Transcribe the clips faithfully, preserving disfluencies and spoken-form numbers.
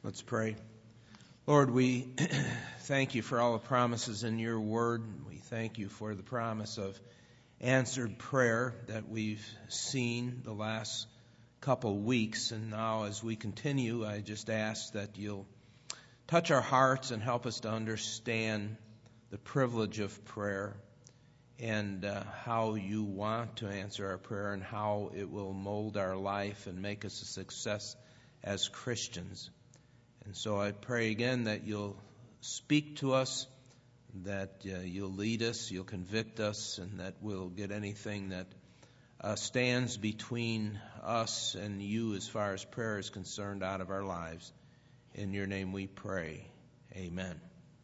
Let's pray. Lord, we thank you for all the promises in your word. We thank you for the promise of answered prayer that we've seen the last couple weeks. And now as we continue, I just ask that you'll touch our hearts and help us to understand the privilege of prayer and uh, how you want to answer our prayer and how it will mold our life and make us a success as Christians. And so I pray again that you'll speak to us, that uh, you'll lead us, you'll convict us, and that we'll get anything that uh, stands between us and you as far as prayer is concerned out of our lives. In your name we pray. Amen.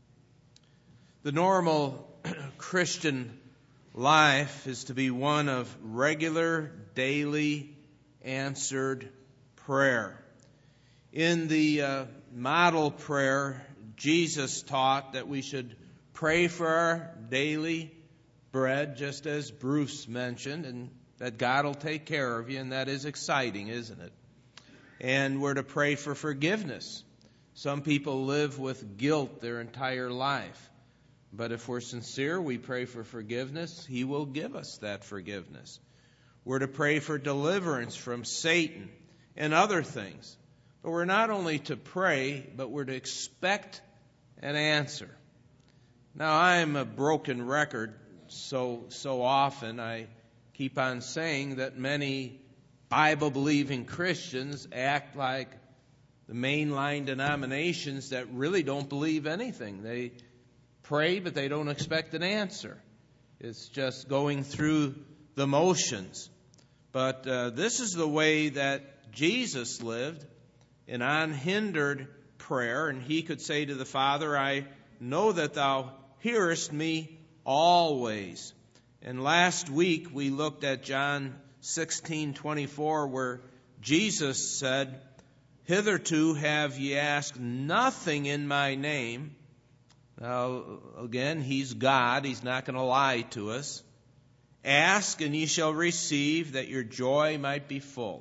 The normal Christian life is to be one of regular, daily, answered prayer. In the uh, model prayer, Jesus taught that we should pray for our daily bread, just as Bruce mentioned, and that God will take care of you, and that is exciting, isn't it? And we're to pray for forgiveness. Some people live with guilt their entire life. But if we're sincere, we pray for forgiveness, He will give us that forgiveness. We're to pray for deliverance from Satan and other things. But we're not only to pray, but we're to expect an answer. Now, I'm a broken record, so so often I keep on saying that many Bible-believing Christians act like the mainline denominations that really don't believe anything. They pray, but they don't expect an answer. It's just going through the motions. But uh, this is the way that Jesus lived, in unhindered prayer, and he could say to the Father, I know that thou hearest me always. And last week we looked at John sixteen twenty-four, where Jesus said, hitherto have ye asked nothing in my name. Now, again, he's God. He's not going to lie to us. Ask, and ye shall receive, that your joy might be full.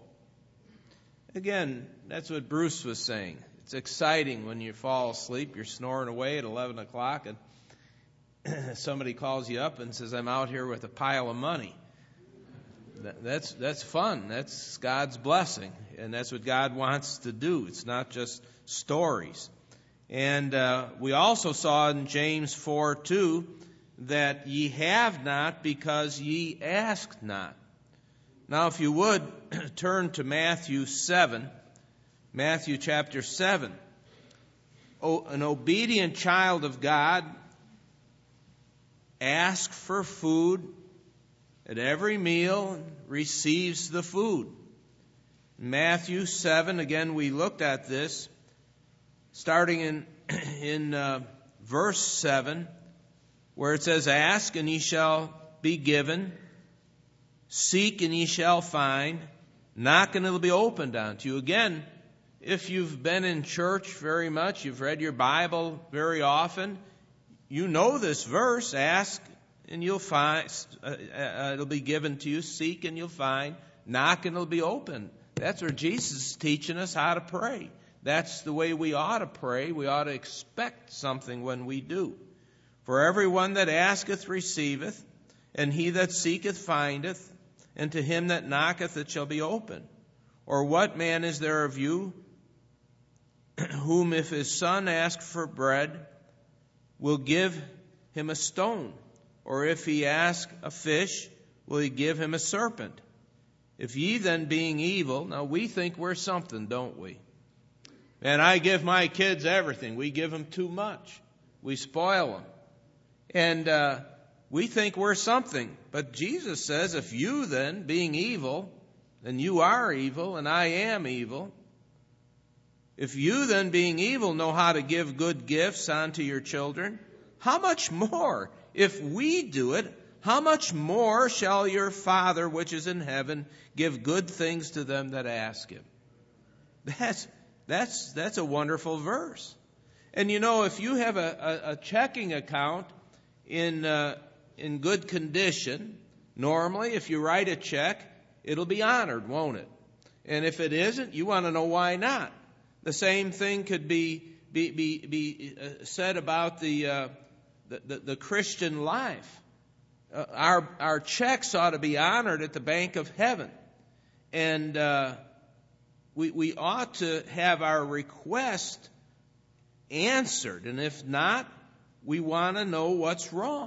Again, that's what Bruce was saying. It's exciting when you fall asleep, you're snoring away at eleven o'clock, and somebody calls you up and says, I'm out here with a pile of money. That, that's that's fun. That's God's blessing, and that's what God wants to do. It's not just stories. And uh, we also saw in James four two that ye have not because ye ask not. Now, if you would, turn to Matthew seven, Matthew chapter seven. Oh, an obedient child of God asks for food at every meal and receives the food. Matthew seven, again, we looked at this, starting in, in uh, verse seven, where it says, ask and ye shall be given. Seek and ye shall find. Knock and it'll be opened unto you. Again, if you've been in church very much, you've read your Bible very often, you know this verse. Ask and you'll find. Uh, uh, it'll be given to you. Seek and you'll find. Knock and it'll be opened. That's where Jesus is teaching us how to pray. That's the way we ought to pray. We ought to expect something when we do. For everyone that asketh receiveth, and he that seeketh findeth, and to him that knocketh it shall be opened. Or what man is there of you, whom if his son ask for bread, will give him a stone? Or if he ask a fish, will he give him a serpent? If ye then being evil, now we think we're something, don't we? And I give my kids everything. We give them too much. We spoil them. And uh, we think we're something. But Jesus says, if you then, being evil, and you are evil, and I am evil, if you then, being evil, know how to give good gifts unto your children, how much more, if we do it, how much more shall your Father which is in heaven give good things to them that ask him? That's that's that's a wonderful verse. And you know, if you have a, a, a checking account in uh, in good condition, normally if you write a check, it'll be honored, won't it? And if it isn't, you want to know why not. The same thing could be be be, be uh, said about the, uh, the, the the Christian life. Uh, our our checks ought to be honored at the bank of heaven, and uh, we we ought to have our request answered. And if not, we want to know what's wrong.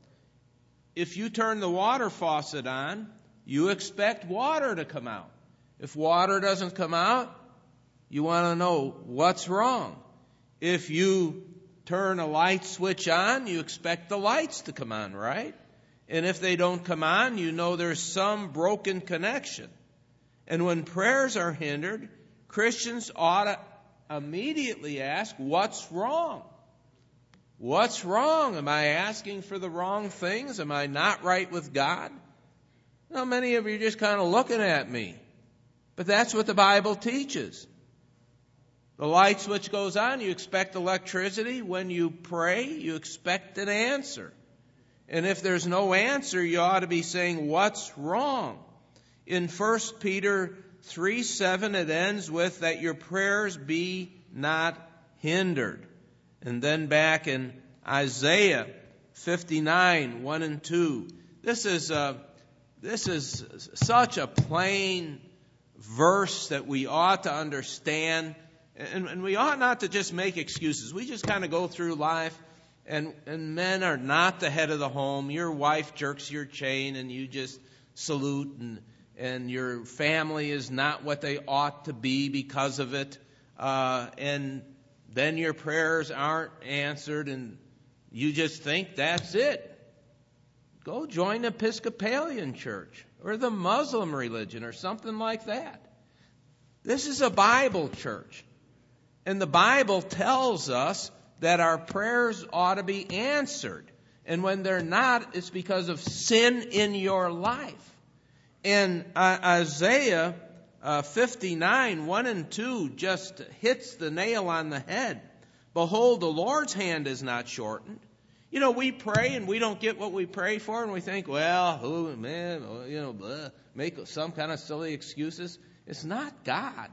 If you turn the water faucet on, you expect water to come out. If water doesn't come out, you want to know what's wrong. If you turn a light switch on, you expect the lights to come on, right? And if they don't come on, you know there's some broken connection. And when prayers are hindered, Christians ought to immediately ask, what's wrong? What's wrong? Am I asking for the wrong things? Am I not right with God? Now, many of you are just kind of looking at me. But that's what the Bible teaches. The light switch goes on, you expect electricity. When you pray, you expect an answer. And if there's no answer, you ought to be saying, what's wrong? In First Peter three seven, it ends with that your prayers be not hindered. And then back in Isaiah fifty-nine, one and two. This is a, this is such a plain verse that we ought to understand. And, and we ought not to just make excuses. We just kind of go through life, and, and men are not the head of the home. Your wife jerks your chain, and you just salute, and, and your family is not what they ought to be because of it. Uh, and then your prayers aren't answered, and you just think that's it. Go join the Episcopalian church or the Muslim religion or something like that. This is a Bible church. And the Bible tells us that our prayers ought to be answered. And when they're not, it's because of sin in your life. And uh, Isaiah uh, fifty-nine, one and two just hits the nail on the head. Behold, the Lord's hand is not shortened. You know, we pray and we don't get what we pray for, and we think, well, oh, man, you know, blah, make some kind of silly excuses. It's not God.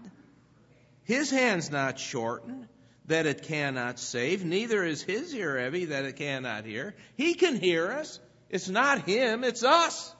His hand's not shortened, that it cannot save. Neither is his ear heavy, that it cannot hear. He can hear us. It's not him, it's us.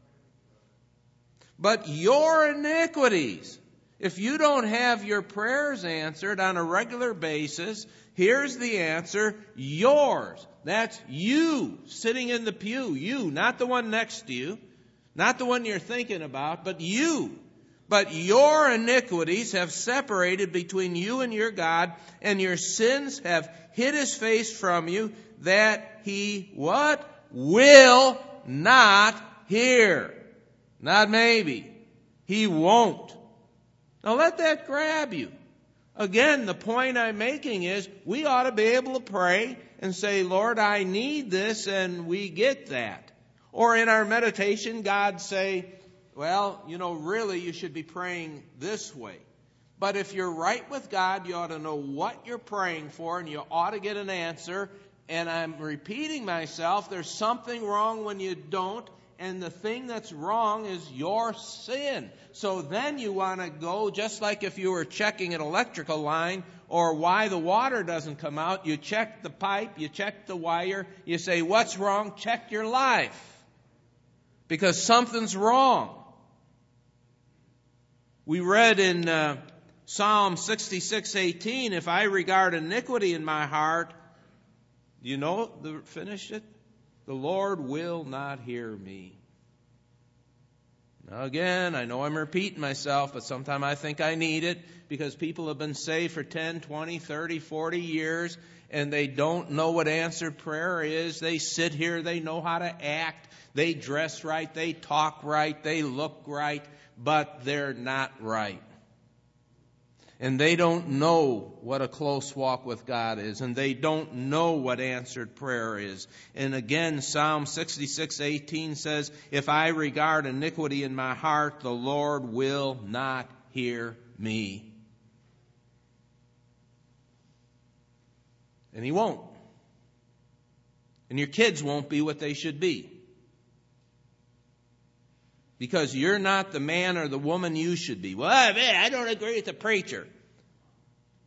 But your iniquities, if you don't have your prayers answered on a regular basis, here's the answer, yours. That's you sitting in the pew. You, not the one next to you, not the one you're thinking about, but you. But your iniquities have separated between you and your God, and your sins have hid his face from you, that he, what? Will not hear. Not maybe. He won't. Now let that grab you. Again, the point I'm making is we ought to be able to pray and say, Lord, I need this, and we get that. Or in our meditation, God say, well, you know, really you should be praying this way. But if you're right with God, you ought to know what you're praying for, and you ought to get an answer. And I'm repeating myself, there's something wrong when you don't, and the thing that's wrong is your sin. So then you want to go, just like if you were checking an electrical line or why the water doesn't come out, you check the pipe, you check the wire, you say, what's wrong? Check your life. Because something's wrong. We read in uh, Psalm sixty-six eighteen, if I regard iniquity in my heart, do you know the finish it? The Lord will not hear me. Now again, I know I'm repeating myself, but sometimes I think I need it because people have been saved for ten, twenty, thirty, forty years and they don't know what answered prayer is. They sit here, they know how to act, they dress right, they talk right, they look right, but they're not right. And they don't know what a close walk with God is. And they don't know what answered prayer is. And again, Psalm sixty-six eighteen says, if I regard iniquity in my heart, the Lord will not hear me. And he won't. And your kids won't be what they should be. Because you're not the man or the woman you should be. Well, man, I don't agree with the preacher.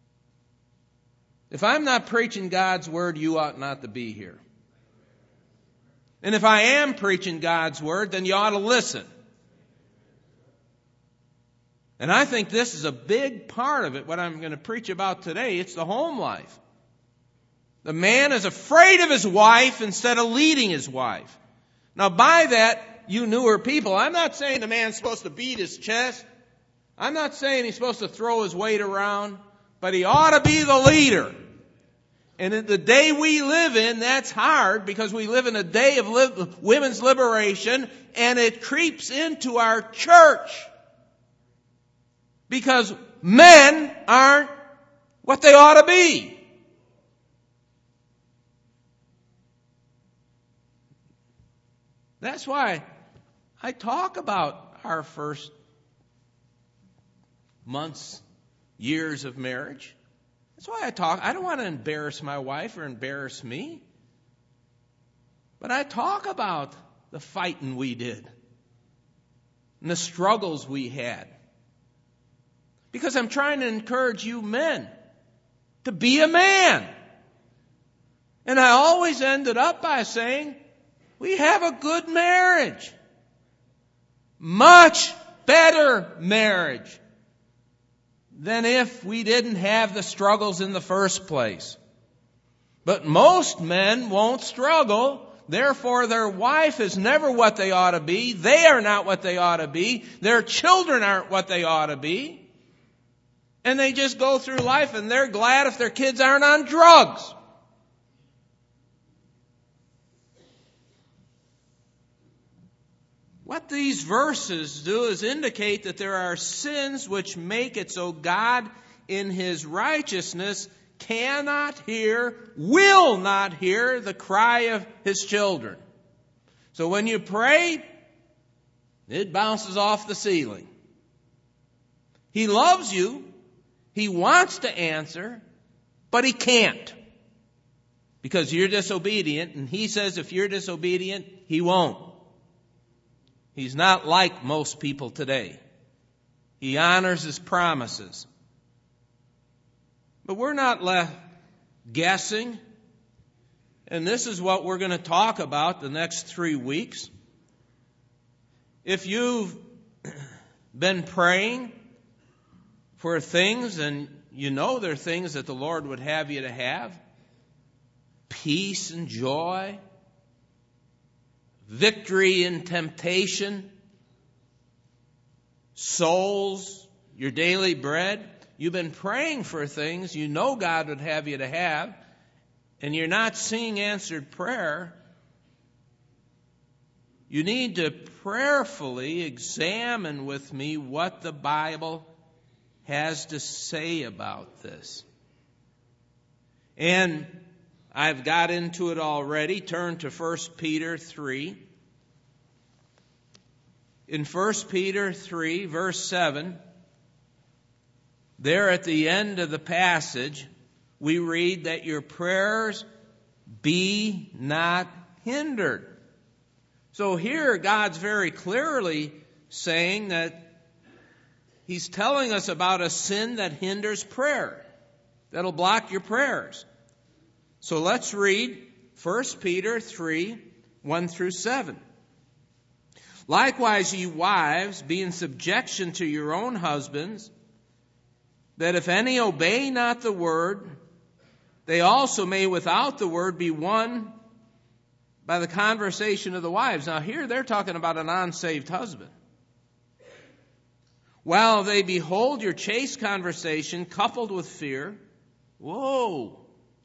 If I'm not preaching God's word, you ought not to be here. And if I am preaching God's word, then you ought to listen. And I think this is a big part of it, what I'm going to preach about today. It's the home life. The man is afraid of his wife instead of leading his wife. Now, by that, you newer people, I'm not saying the man's supposed to beat his chest. I'm not saying he's supposed to throw his weight around. But he ought to be the leader. And in the day we live in, that's hard because we live in a day of li- women's liberation, and it creeps into our church. Because men aren't what they ought to be. That's why I talk about our first months, years of marriage. That's why I talk. I don't want to embarrass my wife or embarrass me. But I talk about the fighting we did and the struggles we had. Because I'm trying to encourage you men to be a man. And I always ended up by saying, we have a good marriage. Much better marriage than if we didn't have the struggles in the first place. But most men won't struggle. Therefore, their wife is never what they ought to be. They are not what they ought to be. Their children aren't what they ought to be. And they just go through life and they're glad if their kids aren't on drugs. What these verses do is indicate that there are sins which make it so God, in His righteousness, cannot hear, will not hear the cry of His children. So when you pray, it bounces off the ceiling. He loves you. He wants to answer, but He can't. Because you're disobedient, and He says if you're disobedient, He won't. He's not like most people today. He honors His promises. But we're not left guessing. And this is what we're going to talk about the next three weeks. If you've been praying for things, and you know there are things that the Lord would have you to have, peace and joy, victory in temptation, souls, your daily bread. You've been praying for things you know God would have you to have, and you're not seeing answered prayer. You need to prayerfully examine with me what the Bible has to say about this. And I've got into it already. Turn to First Peter three. In First Peter three, verse seven, there at the end of the passage, we read that your prayers be not hindered. So here God's very clearly saying that He's telling us about a sin that hinders prayer, that'll block your prayers. So let's read First Peter three, one through seven. Likewise, ye wives, be in subjection to your own husbands, that if any obey not the word, they also may without the word be won by the conversation of the wives. Now here they're talking about an unsaved husband. While they behold your chaste conversation coupled with fear. Whoa.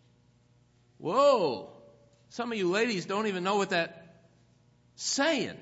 Whoa. Some of you ladies don't even know what that's saying.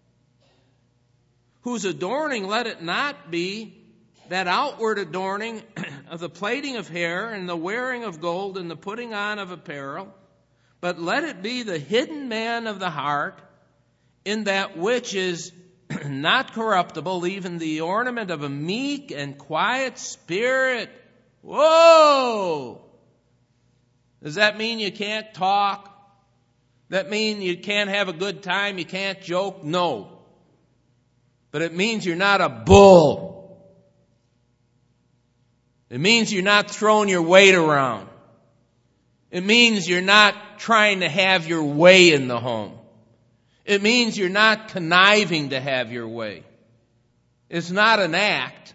Whose adorning, let it not be that outward adorning of the plaiting of hair and the wearing of gold and the putting on of apparel, but let it be the hidden man of the heart in that which is not corruptible, even the ornament of a meek and quiet spirit. Whoa! Does that mean you can't talk? That mean you can't have a good time? You can't joke? No. But it means you're not a bull. It means you're not throwing your weight around. It means you're not trying to have your way in the home. It means you're not conniving to have your way. It's not an act.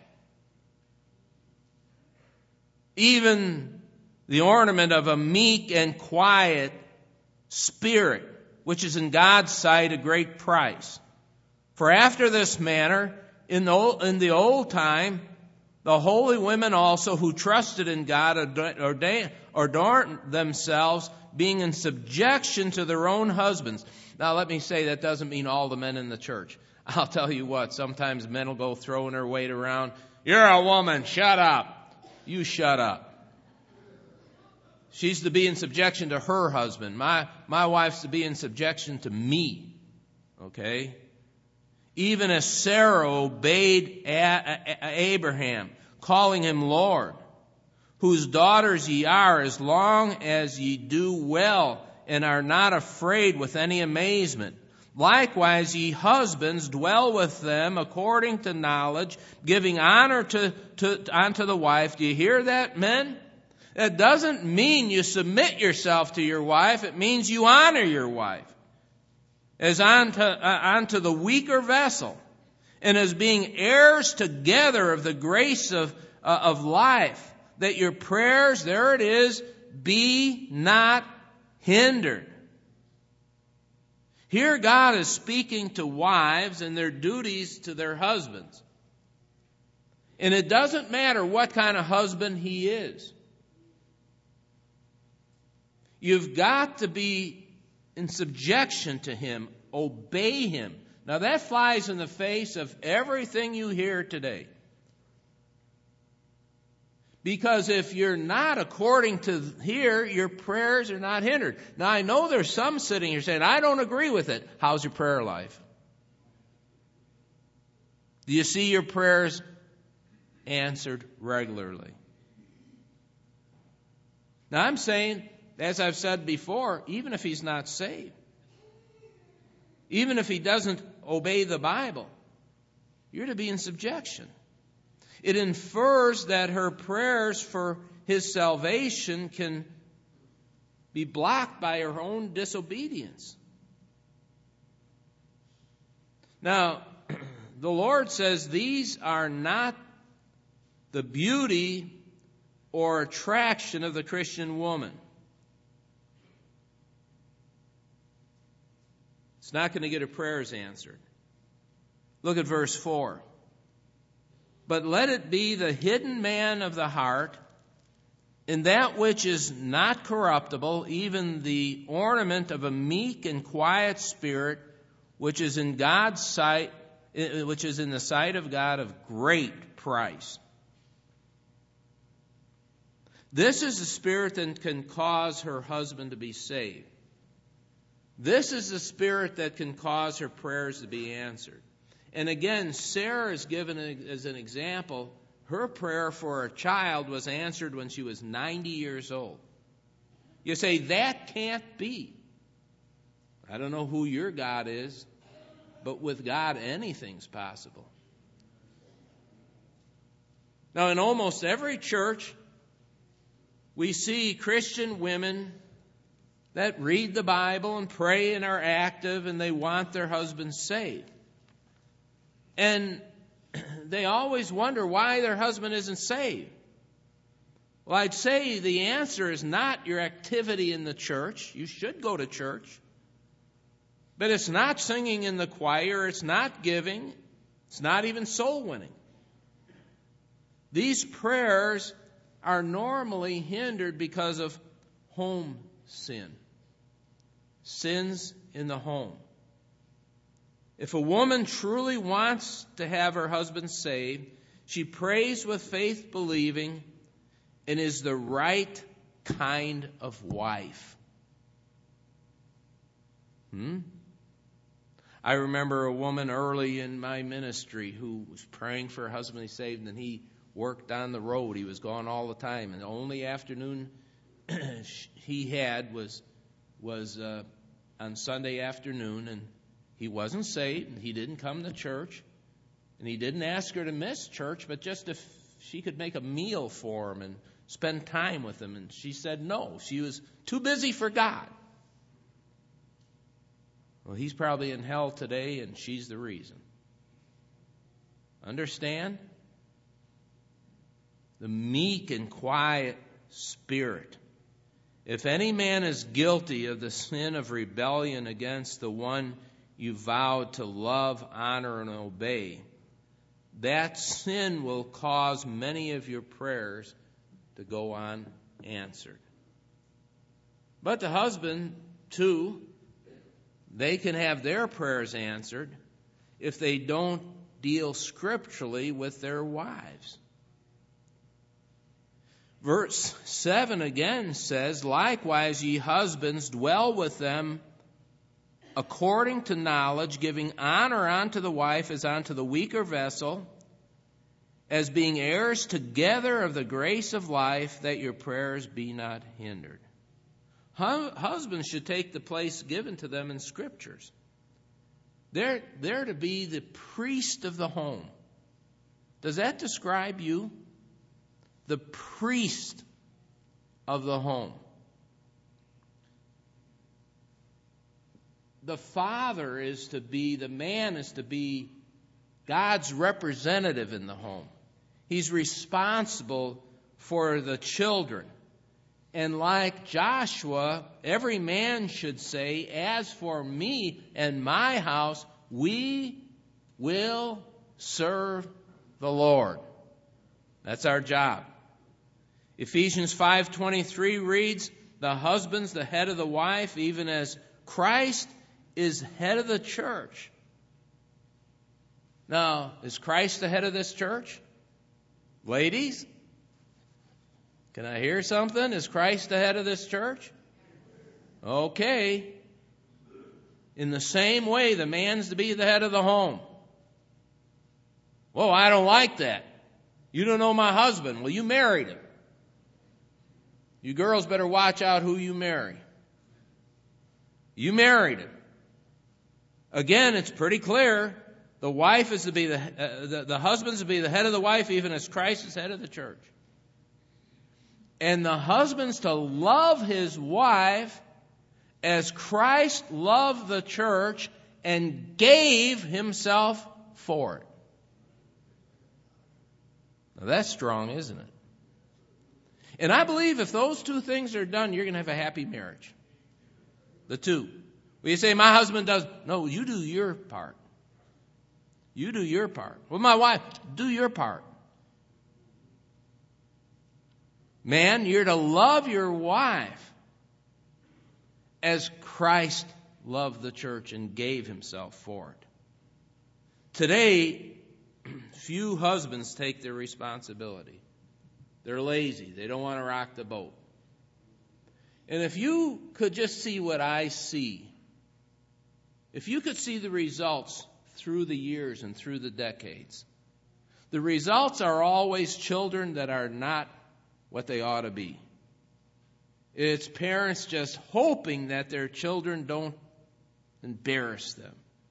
Even the ornament of a meek and quiet spirit, which is in God's sight a great price. For after this manner, in the old, in the old time, the holy women also who trusted in God adorned, adorned themselves, being in subjection to their own husbands. Now let me say that doesn't mean all the men in the church. I'll tell you what, sometimes men will go throwing their weight around. You're a woman, shut up. You shut up. She's to be in subjection to her husband. My, my wife's to be in subjection to me. Okay? Even as Sarah obeyed Abraham, calling him Lord, whose daughters ye are, as long as ye do well and are not afraid with any amazement. Likewise, ye husbands, dwell with them according to knowledge, giving honor to, to, unto the wife. Do you hear that, men? That doesn't mean you submit yourself to your wife. It means you honor your wife as unto, uh, unto the weaker vessel, and as being heirs together of the grace of, uh, of life, that your prayers, there it is, be not hindered. Here God is speaking to wives and their duties to their husbands. And it doesn't matter what kind of husband he is. You've got to be in subjection to him, obey him. Now that flies in the face of everything you hear today. Because if you're not according to here, your prayers are not hindered. Now I know there's some sitting here saying, I don't agree with it. How's your prayer life? Do you see your prayers answered regularly? Now I'm saying, as I've said before, even if he's not saved, even if he doesn't obey the Bible, you're to be in subjection. It infers that her prayers for his salvation can be blocked by her own disobedience. Now, the Lord says these are not the beauty or attraction of the Christian woman. It's not going to get her prayers answered. Look at verse four. But let it be the hidden man of the heart, in that which is not corruptible, even the ornament of a meek and quiet spirit, which is in God's sight, which is in the sight of God of great price. This is the spirit that can cause her husband to be saved. This is the spirit that can cause her prayers to be answered. And again, Sarah is given as an example. Her prayer for a child was answered when she was ninety years old. You say, that can't be. I don't know who your God is, but with God, anything's possible. Now, in almost every church, we see Christian women that read the Bible and pray and are active, and they want their husbands saved. And they always wonder why their husband isn't saved. Well, I'd say the answer is not your activity in the church. You should go to church. But it's not singing in the choir. It's not giving. It's not even soul winning. These prayers are normally hindered because of home sin. Sins in the home. If a woman truly wants to have her husband saved, she prays with faith believing and is the right kind of wife. Hmm? I remember a woman early in my ministry who was praying for her husband to be saved, and he worked on the road. He was gone all the time, and the only afternoon he had was was uh, on Sunday afternoon, and he wasn't saved, and he didn't come to church, and he didn't ask her to miss church, but just if she could make a meal for him and spend time with him. And she said no. She was too busy for God. Well, he's probably in hell today, and she's the reason. Understand? The meek and quiet spirit. If any man is guilty of the sin of rebellion against the one you vowed to love, honor, and obey, that sin will cause many of your prayers to go unanswered. But the husband, too, they can have their prayers answered if they don't deal scripturally with their wives. Verse seven again says, likewise, ye husbands, dwell with them according to knowledge, giving honor unto the wife as unto the weaker vessel, as being heirs together of the grace of life, that your prayers be not hindered. Husbands should take the place given to them in Scriptures. They're, they're to be the priest of the home. Does that describe you? The priest of the home. The father is to be, the man is to be God's representative in the home. He's responsible for the children. And like Joshua, every man should say, as for me and my house, we will serve the Lord. That's our job. Ephesians five twenty-three reads, the husband's the head of the wife, even as Christ is head of the church. Now, is Christ the head of this church? Ladies? Can I hear something? Is Christ the head of this church? Okay. In the same way, the man's to be the head of the home. Whoa, I don't like that. You don't know my husband. Well, you married him. You girls better watch out who you marry. You married him. Again, it's pretty clear. The wife is to be the, uh, the the husband's to be the head of the wife, even as Christ is head of the church. And the husband's to love his wife as Christ loved the church and gave himself for it. Now that's strong, isn't it? And I believe if those two things are done, you're going to have a happy marriage. The two. Well, you say, my husband does. No, you do your part. You do your part. Well, my wife, do your part. Man, you're to love your wife as Christ loved the church and gave himself for it. Today, few husbands take their responsibility. They're lazy. They don't want to rock the boat. And if you could just see what I see, if you could see the results through the years and through the decades, the results are always children that are not what they ought to be. It's parents just hoping that their children don't embarrass them.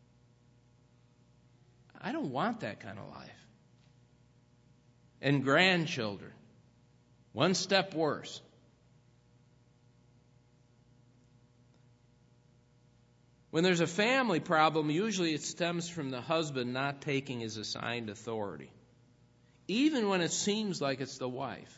I don't want that kind of life. And grandchildren, one step worse. When there's a family problem, usually it stems from the husband not taking his assigned authority, even when it seems like it's the wife.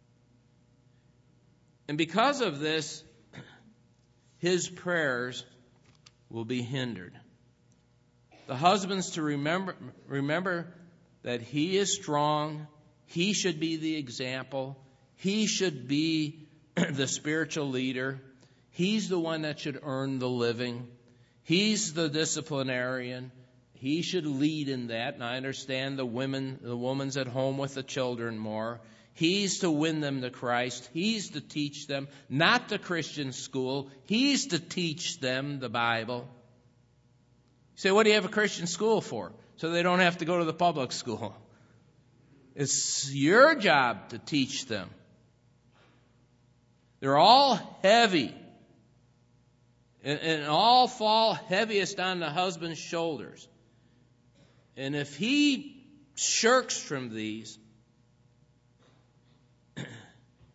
And because of this, his prayers will be hindered. The husband's to remember, remember that he is strong. He should be the example. He should be the spiritual leader. He's the one that should earn the living. He's the disciplinarian. He should lead in that. And I understand the women, the woman's at home with the children more. He's to win them to Christ. He's to teach them, not the Christian school. He's to teach them the Bible. You say, what do you have a Christian school for? So they don't have to go to the public school. It's your job to teach them. They're all heavy. And, and all fall heaviest on the husband's shoulders. And if he shirks from these,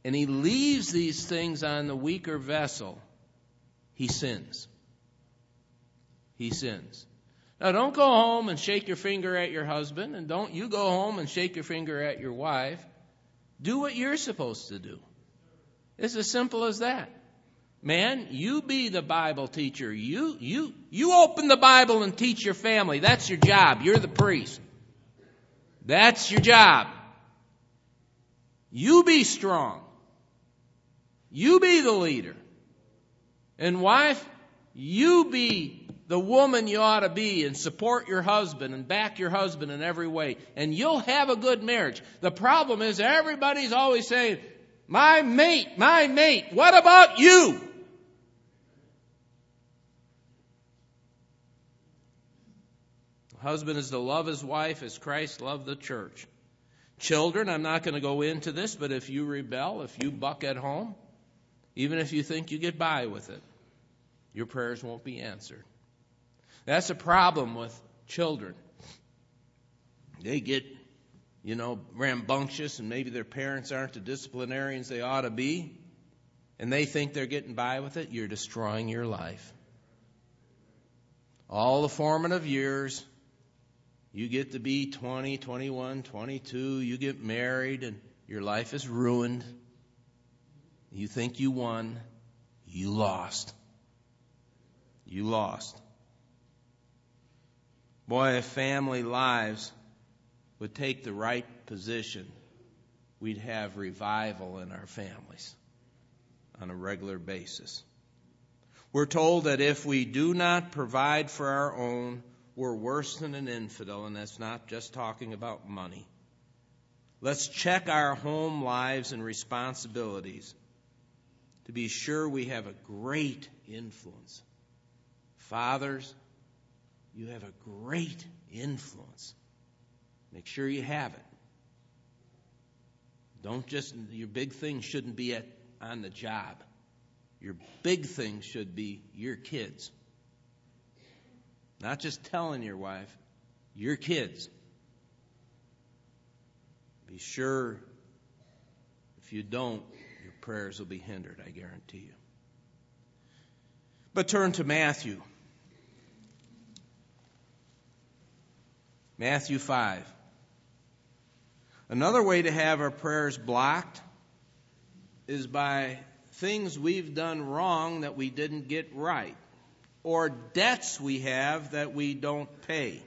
and he leaves these things on the weaker vessel, he sins. He sins. Now, don't go home and shake your finger at your husband, and don't you go home and shake your finger at your wife. Do what you're supposed to do. It's as simple as that. Man, you be the Bible teacher. You, you, you open the Bible and teach your family. That's your job. You're the priest. That's your job. You be strong. You be the leader. And wife, you be the woman you ought to be, and support your husband and back your husband in every way. And you'll have a good marriage. The problem is everybody's always saying, my mate, my mate, what about you? The husband is to love his wife as Christ loved the church. Children, I'm not going to go into this, but if you rebel, if you buck at home, even if you think you get by with it, your prayers won't be answered. That's a problem with children. They get, you know, rambunctious, and maybe their parents aren't the disciplinarians they ought to be, and they think they're getting by with it. You're destroying your life. All the formative years, you get to be twenty, twenty-one, twenty-two, you get married, and your life is ruined. You think you won. You lost. You lost. Boy, if family lives would take the right position, we'd have revival in our families on a regular basis. We're told that if we do not provide for our own, we're worse than an infidel, and that's not just talking about money. Let's check our home lives and responsibilities to be sure we have a great influence. Fathers, you have a great influence. Make sure you have it. Don't just, your big thing shouldn't be at, on the job. Your big thing should be your kids. Not just telling your wife, your kids. Be sure if you don't, your prayers will be hindered, I guarantee you. But turn to Matthew. Matthew five. Another way to have our prayers blocked is by things we've done wrong that we didn't get right, or debts we have that we don't pay.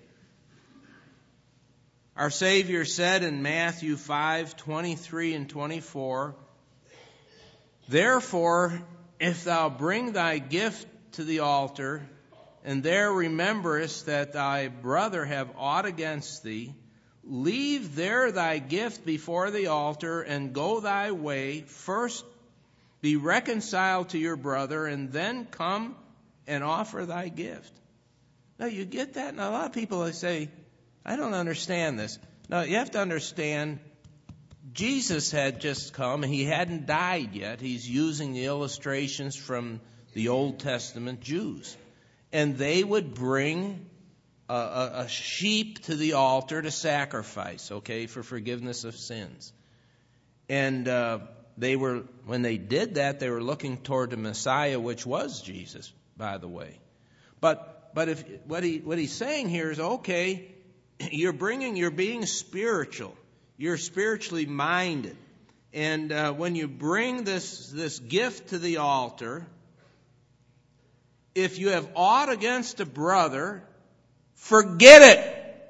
Our Savior said in Matthew five, twenty-three and twenty-four, "Therefore, if thou bring thy gift to the altar, and there rememberest that thy brother have aught against thee, leave there thy gift before the altar, and go thy way. First be reconciled to your brother, and then come and offer thy gift." Now, you get that? Now, a lot of people they say, I don't understand this. Now, you have to understand, Jesus had just come. He hadn't died yet. He's using the illustrations from the Old Testament Jews. And they would bring a, a, a sheep to the altar to sacrifice, okay, for forgiveness of sins. And uh, they were, when they did that, they were looking toward the Messiah, which was Jesus, by the way. But but if what he what he's saying here is, okay, you're bringing, you're being spiritual, you're spiritually minded, and uh, when you bring this this gift to the altar, if you have aught against a brother, forget it.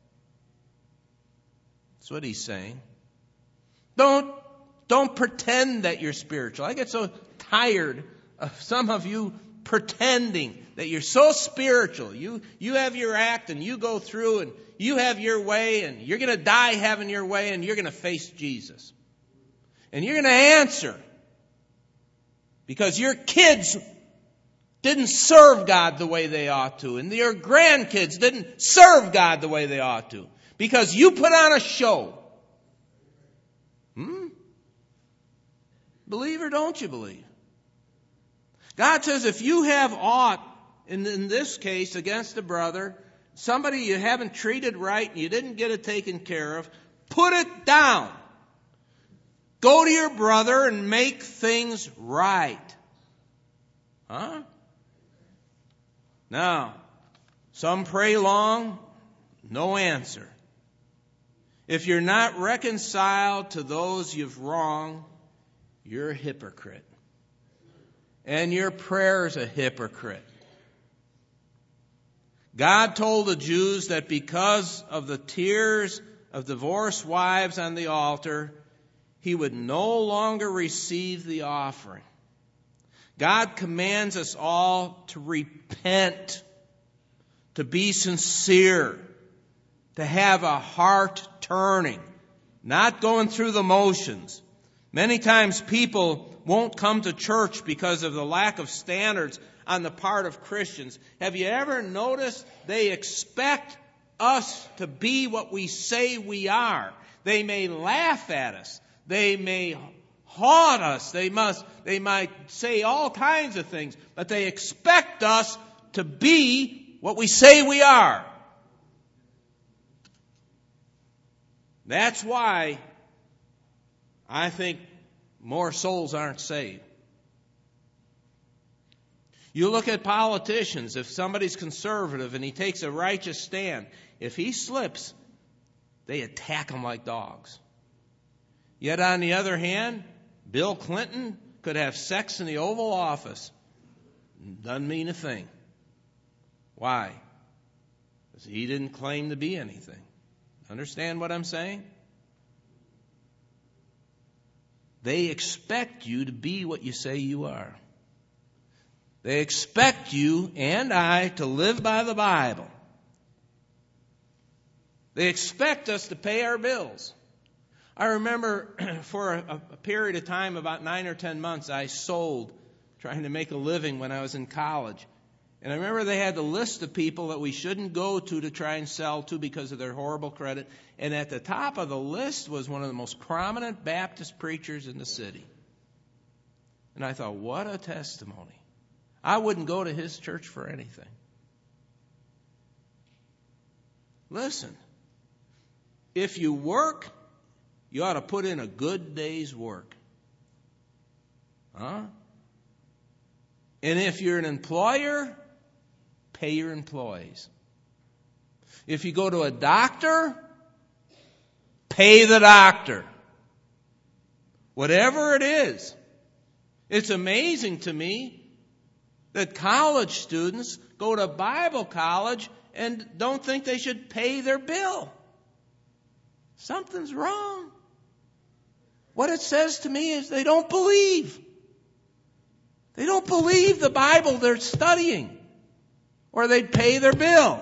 That's what he's saying. Don't, don't pretend that you're spiritual. I get so tired of some of you pretending that you're so spiritual. You, you have your act and you go through and you have your way and you're going to die having your way and you're going to face Jesus. And you're going to answer because your kids didn't serve God the way they ought to, and your grandkids didn't serve God the way they ought to, because you put on a show. Hmm? Believe or don't you believe? God says if you have aught, in, in this case, against a brother, somebody you haven't treated right and you didn't get it taken care of, put it down. Go to your brother and make things right. Huh? Now, some pray long, no answer. If you're not reconciled to those you've wronged, you're a hypocrite. And your prayer is a hypocrite. God told the Jews that because of the tears of divorced wives on the altar, He would no longer receive the offering. God commands us all to repent, to be sincere, to have a heart turning, not going through the motions. Many times people won't come to church because of the lack of standards on the part of Christians. Have you ever noticed they expect us to be what we say we are? They may laugh at us. They may haunt us. They must, they might say all kinds of things, but they expect us to be what we say we are. That's why I think more souls aren't saved. You look at politicians. If somebody's conservative and he takes a righteous stand, if he slips, they attack him like dogs. Yet on the other hand, Bill Clinton could have sex in the Oval Office. Doesn't mean a thing. Why? Because he didn't claim to be anything. Understand what I'm saying? They expect you to be what you say you are. They expect you and I to live by the Bible. They expect us to pay our bills. I remember for a, a period of time, about nine or ten months, I sold, trying to make a living when I was in college. And I remember they had the list of people that we shouldn't go to to try and sell to because of their horrible credit. And at the top of the list was one of the most prominent Baptist preachers in the city. And I thought, what a testimony. I wouldn't go to his church for anything. Listen, if you work, you ought to put in a good day's work. Huh? And if you're an employer, pay your employees. If you go to a doctor, pay the doctor. Whatever it is. It's amazing to me that college students go to Bible college and don't think they should pay their bill. Something's wrong. What it says to me is they don't believe. They don't believe the Bible they're studying, or they'd pay their bill.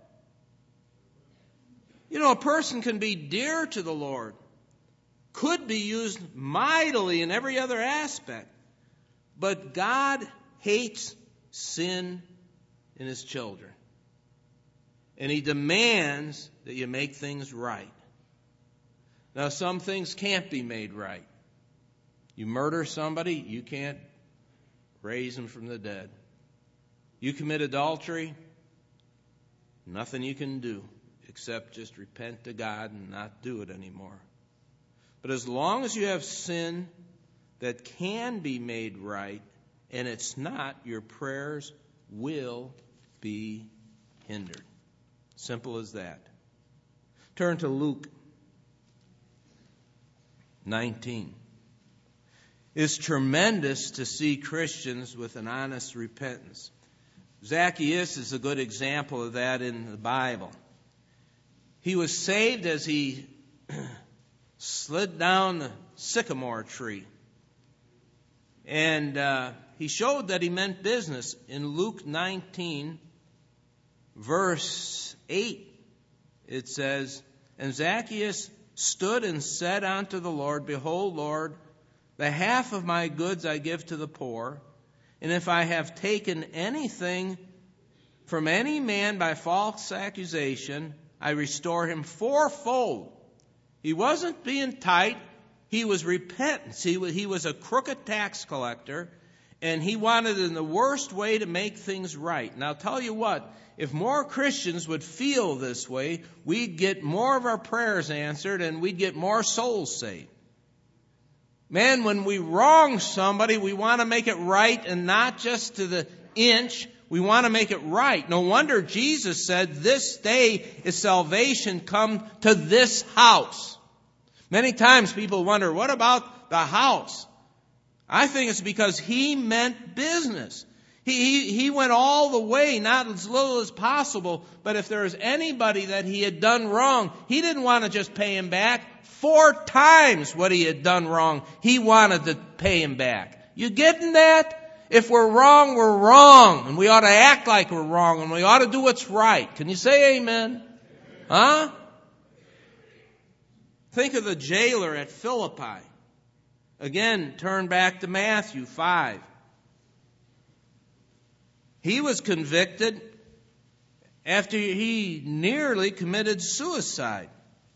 You know, a person can be dear to the Lord, could be used mightily in every other aspect, but God hates sin in His children. And He demands that you make things right. Now, some things can't be made right. You murder somebody, you can't raise them from the dead. You commit adultery, nothing you can do except just repent to God and not do it anymore. But as long as you have sin that can be made right, and it's not, your prayers will be hindered. Simple as that. Turn to Luke nineteen. It's tremendous to see Christians with an honest repentance. Zacchaeus is a good example of that in the Bible. He was saved as he slid down the sycamore tree. And uh, he showed that he meant business. In Luke nineteen, verse eight, it says, "And Zacchaeus stood and said unto the Lord, Behold, Lord, the half of my goods I give to the poor, and if I have taken anything from any man by false accusation, I restore him fourfold." He wasn't being tight. He was repentant. He was, he was a crooked tax collector, and he wanted in the worst way to make things right. And I'll tell you what, if more Christians would feel this way, we'd get more of our prayers answered and we'd get more souls saved. Man, when we wrong somebody, we want to make it right, and not just to the inch. We want to make it right. No wonder Jesus said, this day is salvation come to this house. Many times people wonder, what about the house? I think it's because he meant business. He, he, he went all the way, not as little as possible, but if there was anybody that he had done wrong, he didn't want to just pay him back. Four times what he had done wrong, he wanted to pay him back. You getting that? If we're wrong, we're wrong. And we ought to act like we're wrong. And we ought to do what's right. Can you say amen? Huh? Think of the jailer at Philippi. Again, turn back to Matthew five. He was convicted after he nearly committed suicide.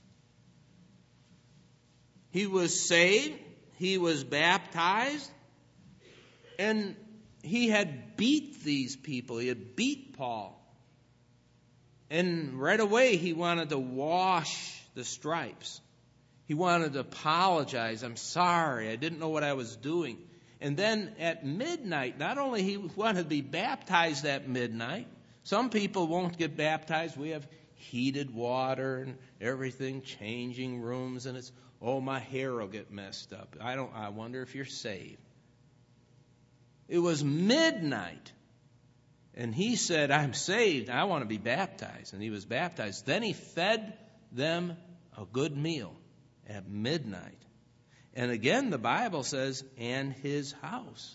He was saved. He was baptized. And he had beat these people. He had beat Paul. And right away he wanted to wash the stripes. He wanted to apologize. I'm sorry. I didn't know what I was doing. And then at midnight, not only he wanted to be baptized at midnight. Some people won't get baptized. We have heated water and everything, changing rooms, and it's, oh, my hair will get messed up. I don't. I wonder if you're saved. It was midnight. And he said, I'm saved. I want to be baptized. And he was baptized. Then he fed them a good meal at midnight. And again, the Bible says, and his house.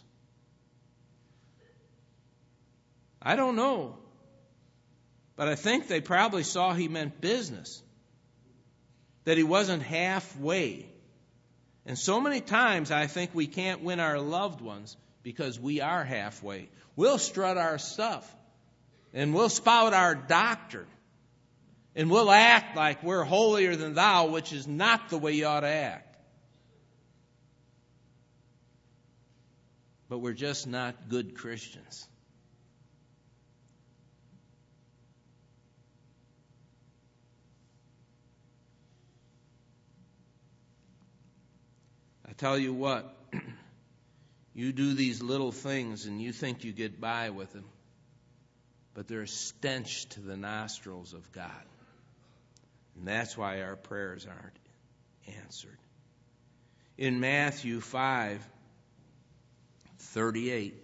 I don't know. But I think they probably saw he meant business. That he wasn't halfway. And so many times I think we can't win our loved ones because we are halfway. We'll strut our stuff. And we'll spout our doctrine. And we'll act like we're holier than thou, which is not the way you ought to act. But we're just not good Christians. I tell you what, you do these little things and you think you get by with them, but they're a stench to the nostrils of God. And that's why our prayers aren't answered. In Matthew five thirty-eight,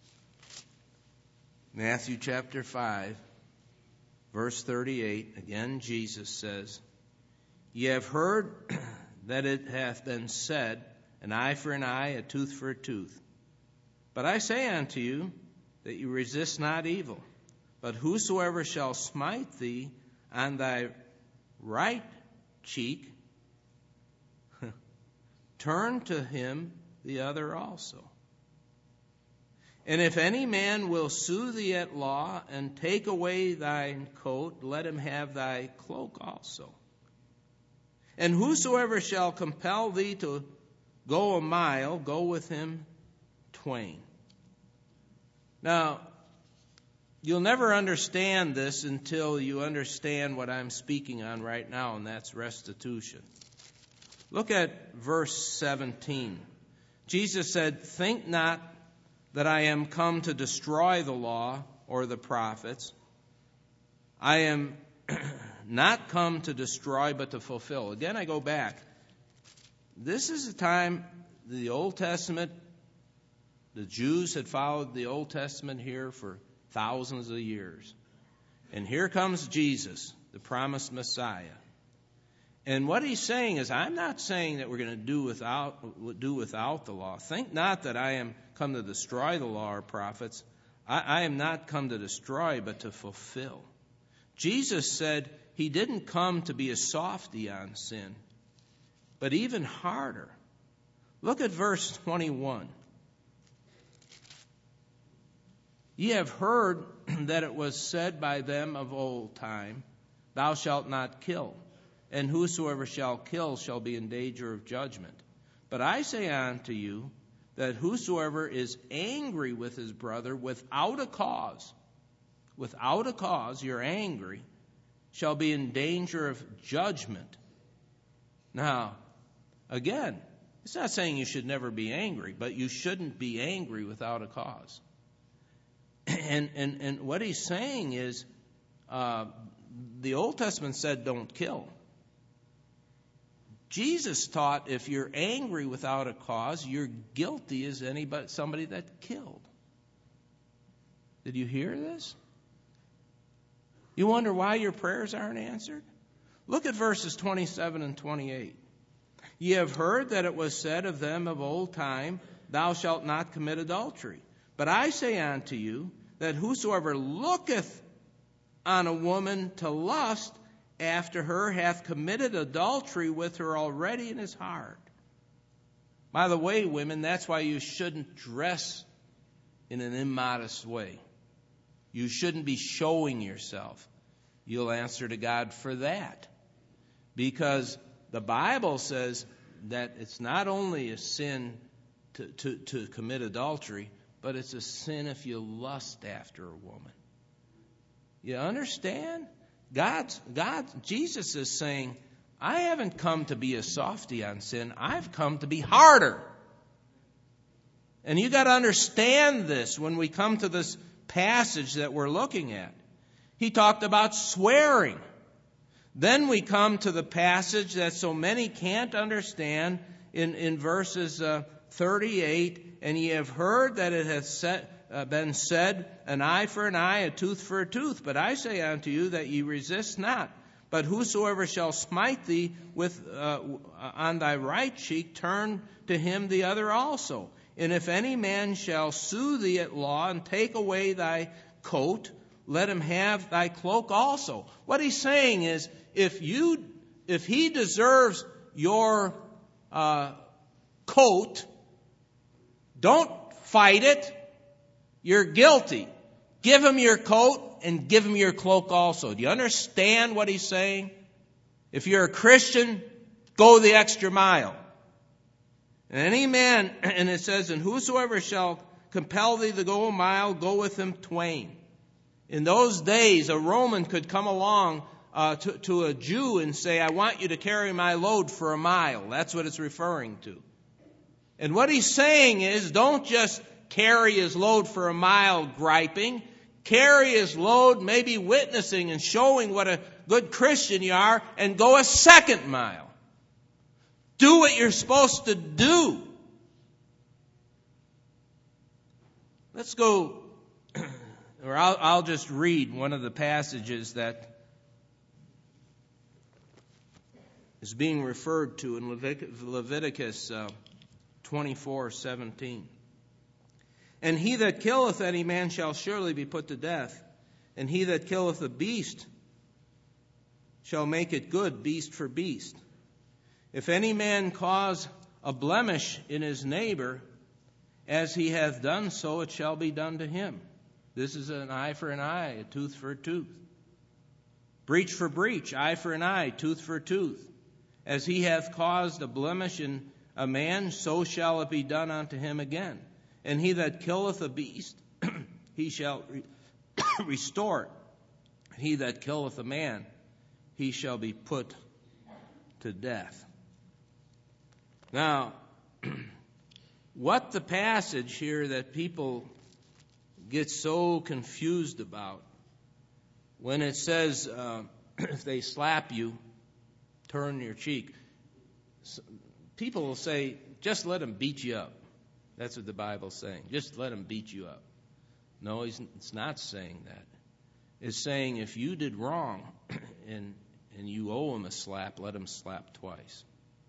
Matthew chapter five, verse thirty-eight, again Jesus says, Ye have heard that it hath been said, an eye for an eye, a tooth for a tooth. But I say unto you, that you resist not evil. But whosoever shall smite thee on thy right cheek, turn to him the other also. And if any man will sue thee at law, and take away thine coat, let him have thy cloak also. And whosoever shall compel thee to go a mile, go with him twain. Now, you'll never understand this until you understand what I'm speaking on right now, and that's restitution. Look at verse seventeen. Jesus said, Think not that I am come to destroy the law or the prophets. I am not come to destroy, but to fulfill. Again, I go back. This is a time, the Old Testament, the Jews had followed the Old Testament here for thousands of years. And here comes Jesus, the promised Messiah. And what he's saying is, I'm not saying that we're going to do without do without the law. Think not that I am come to destroy the law or prophets. I, I am not come to destroy, but to fulfill. Jesus said he didn't come to be a softy on sin, but even harder. Look at verse twenty-one. Ye have heard that it was said by them of old time, Thou shalt not kill, and whosoever shall kill shall be in danger of judgment. But I say unto you, that whosoever is angry with his brother without a cause, without a cause, you're angry, shall be in danger of judgment. Now, again, It's not saying you should never be angry, but you shouldn't be angry without a cause. And and, and what he's saying is, uh, the Old Testament said don't kill. Jesus taught if you're angry without a cause, you're guilty as anybody, somebody that killed. Did you hear this? You wonder why your prayers aren't answered? Look at verses twenty-seven and twenty-eight. Ye have heard that it was said of them of old time, thou shalt not commit adultery. But I say unto you, that whosoever looketh on a woman to lust after her hath committed adultery with her already in his heart. By the way, women, that's why you shouldn't dress in an immodest way. You shouldn't be showing yourself. You'll answer to God for that. Because the Bible says that it's not only a sin to, to, to commit adultery, but it's a sin if you lust after a woman. You understand? God's, God, Jesus is saying, I haven't come to be a softy on sin. I've come to be harder. And you got to understand this when we come to this passage that we're looking at. He talked about swearing. Then we come to the passage that so many can't understand in, in verses uh, thirty-eight. And ye have heard that it hath set, uh, been said, an eye for an eye, a tooth for a tooth. But I say unto you that ye resist not. But whosoever shall smite thee with uh, on thy right cheek, turn to him the other also. And if any man shall sue thee at law and take away thy coat, let him have thy cloak also. What he's saying is, if you, if he deserves your uh, coat, don't fight it. You're guilty. Give him your coat and give him your cloak also. Do you understand what he's saying? If you're a Christian, go the extra mile. And any man, and it says, and whosoever shall compel thee to go a mile, go with him twain. In those days, a Roman could come along uh, to, to a Jew and say, I want you to carry my load for a mile. That's what it's referring to. And what he's saying is, don't just carry his load for a mile griping. Carry his load, maybe witnessing and showing what a good Christian you are, and go a second mile. Do what you're supposed to do. Let's go, or I'll, I'll just read one of the passages that is being referred to in Leviticus, Leviticus uh, twenty-four seventeen. And he that killeth any man shall surely be put to death, and he that killeth a beast shall make it good, beast for beast. If any man cause a blemish in his neighbor, as he hath done so, it shall be done to him. This is an eye for an eye, a tooth for a tooth. Breach for breach, eye for an eye, tooth for a tooth. As he hath caused a blemish in a man, so shall it be done unto him again. And he that killeth a beast, he shall re- restore it. He that killeth a man, he shall be put to death. Now, what the passage here that people get so confused about, when it says, uh, if they slap you, turn your cheek, people will say, just let them beat you up. That's what the Bible's saying. Just let them beat you up. No, he's, it's not saying that. It's saying if you did wrong and, and you owe him a slap, let him slap twice.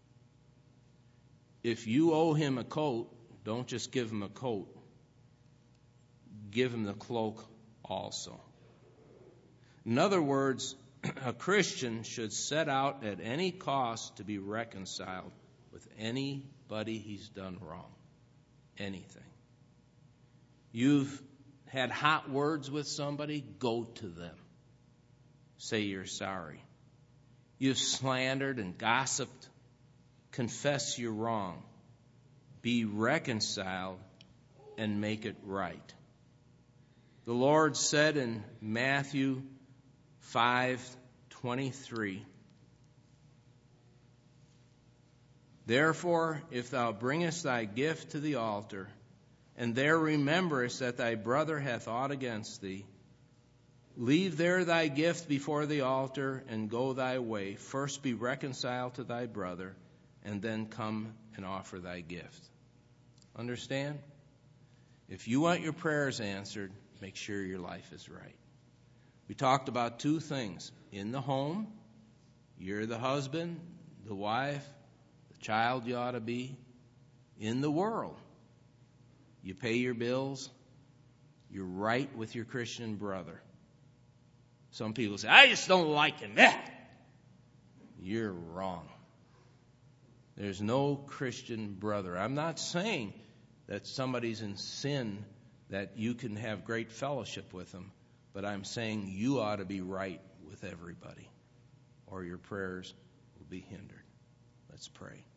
If you owe him a coat, don't just give him a coat. Give him the cloak also. In other words, a Christian should set out at any cost to be reconciled with anybody he's done wrong. Anything. You've had hot words with somebody, go to them. Say you're sorry. You've slandered and gossiped, confess you're wrong. Be reconciled and make it right. The Lord said in Matthew five twenty-three, Therefore, if thou bringest thy gift to the altar, and there rememberest that thy brother hath aught against thee, leave there thy gift before the altar, and go thy way. First be reconciled to thy brother, and then come and offer thy gift. Understand? If you want your prayers answered, make sure your life is right. We talked about two things. In the home, you're the husband, the wife, the child you ought to be. In the world, you pay your bills, you're right with your Christian brother. Some people say, I just don't like him. Eh. You're wrong. There's no Christian brother. I'm not saying that somebody's in sin that you can have great fellowship with them, but I'm saying you ought to be right with everybody, or your prayers will be hindered. Let's pray.